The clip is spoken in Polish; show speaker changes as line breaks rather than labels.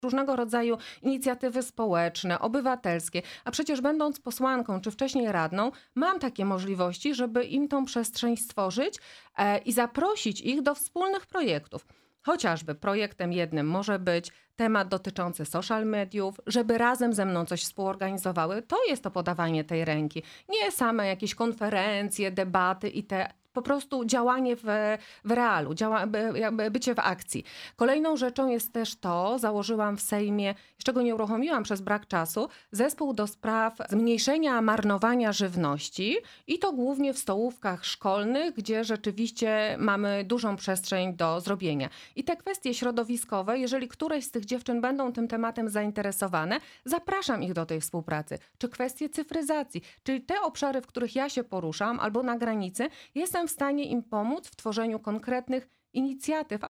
różnego rodzaju inicjatywy społeczne, obywatelskie, a przecież będąc posłanką czy wcześniej radną, mam takie możliwości, żeby im tą przestrzeń stworzyć i zaprosić ich do wspólnych projektów. Chociażby projektem jednym może być temat dotyczący social mediów, żeby razem ze mną coś współorganizowały. To jest to podawanie tej ręki. Nie same jakieś konferencje, debaty i po prostu działanie w realu, jakby bycie w akcji. Kolejną rzeczą jest też to, założyłam w Sejmie, jeszcze go nie uruchomiłam przez brak czasu, zespół do spraw zmniejszenia marnowania żywności i to głównie w stołówkach szkolnych, gdzie rzeczywiście mamy dużą przestrzeń do zrobienia. I te kwestie środowiskowe, jeżeli któreś z tych dziewczyn będą tym tematem zainteresowane, zapraszam ich do tej współpracy. Czy kwestie cyfryzacji, czyli te obszary, w których ja się poruszam albo na granicy, jestem w stanie im pomóc w tworzeniu konkretnych inicjatyw.